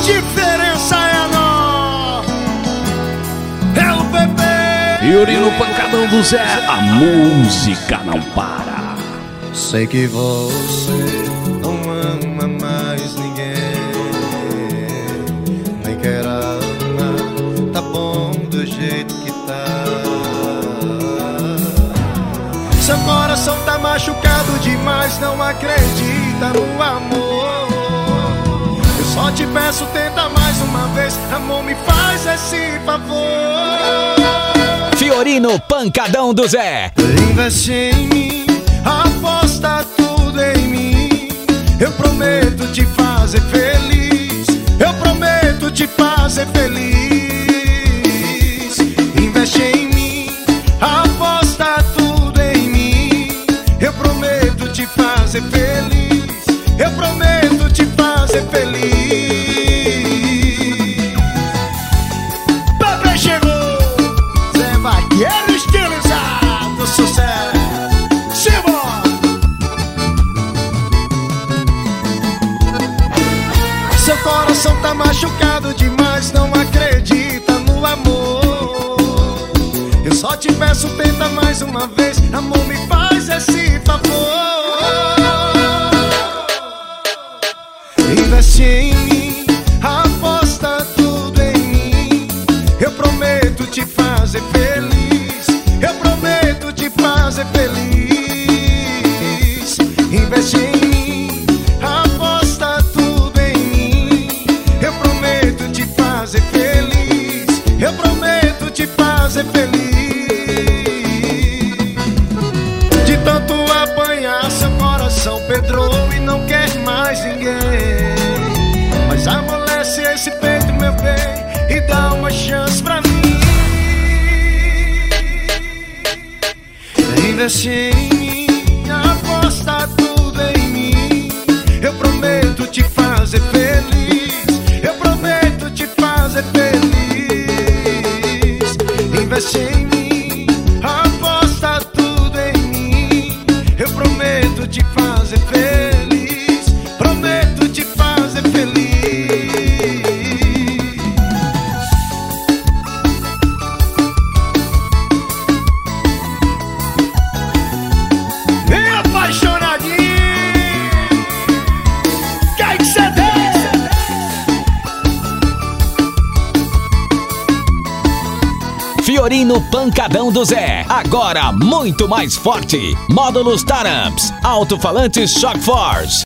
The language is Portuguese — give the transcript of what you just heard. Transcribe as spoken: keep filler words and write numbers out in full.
diferença é nó. É o bebê. Fiorino Pancadão do Zé, a música não para. Sei que você não ama mais ninguém, nem quer amar, tá bom do jeito que tá. Seu coração tá machucado demais, não acredita no amor. Eu só te peço, tenta mais uma vez, amor, me faz esse favor. Fiorino Pancadão do Zé. Investe em mim, aposta tudo em mim. Eu prometo te fazer feliz, eu prometo te fazer feliz. Investe em mim, aposta tudo em mim. Eu prometo te fazer feliz, eu prometo te fazer feliz. Bebê chegou, Zé Vaqueiro estilizado, sucesso. Seu coração tá machucado demais, não acredita no amor. Eu só te peço, tenta mais uma vez, amor, me faz esse favor. Investe em mim, aposta tudo em mim. Eu prometo te fazer feliz, eu prometo te fazer feliz. Investe em mim, aposta tudo em mim. Eu prometo te fazer feliz, eu prometo te fazer feliz. De tanto apanhar, seu coração pedrou e não quer mais ninguém. Mas amolece esse peito, meu bem, e dá uma chance pra mim. Investe em mim, aposta tudo em mim. Eu prometo te fazer feliz, eu prometo te fazer feliz. Investe em mim, aposta tudo em mim. Eu prometo te fazer feliz, prometo te fazer feliz. Vem apaixonadinho, quer que cê dê. Fiorino Pancadão do Zé, agora muito mais forte. Módulos Taramps, alto-falantes Shock Force.